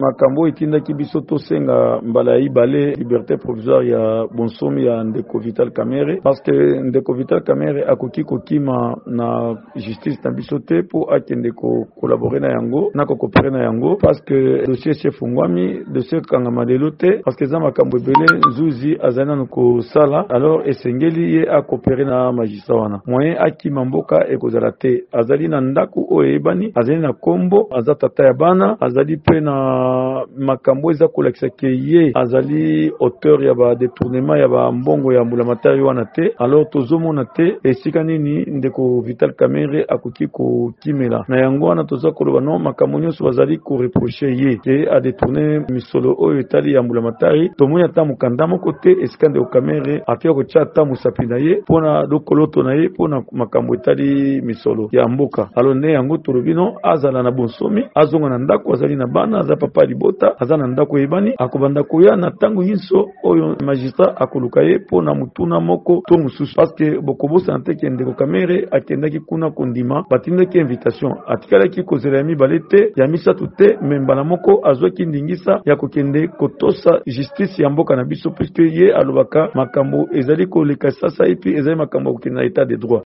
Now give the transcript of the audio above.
makambo itindaki biso tosenga mbala ya ibale liberté provisoire ya bonsomi ya ndeko Vital Kamerhe, parce que ndeko Vital Kamerhe akoki kokima na justice na biso te po akende ko collaborer na yango na ko coopérer na yango, parce que dossier chef ngwami dossier kangama lelo te, parce que za makambo ebele nzuzi azana nko sala, alors esengeli ye a coopérer na magistrat wana moyen akima mboka ekozala te. Azali na ndako oyo ebani, azali na kombo, aza tata ya bana, azali pe na makambo eza kolakisa ke ye azali auteur ya ba détournement ya ba mbongo ya mbula matari wana te. Alors tozomona te esika nini ndeko Vital Kamerhe akoki kokimela na yango wana. Toza koloba no makambo nyonso bazali ko reprocher ye ke a détourner misolo oyo etali ya mbula matari. Tomoni ata mokanda moko te esika ndeko Kamerhe akia kotia ata mosapi na ye mpona lokoloto na ye mpona makambo etali misolo ya mboka. Alors ne yango tolobi no azala na bonsomi, azonga na ndako, azali na bana, aza papa libota, aza na ndako ebani, akobanda koya na tango nyinso oyo magistrat akoluka ye mpona mutuna moko to mususu, parce que bokobosa nte ke ndeko Kamerhe akendaki kuna kondima batindaki invitation, atikalaki kozela ya mibale te ya misatu te, me mbala moko azwaki ndingisa ya kokende kotosa justice ya mboka na biso, puisque ye alobaka makambo ezali koleka sasa epi ezali makambo kokende na état de droit.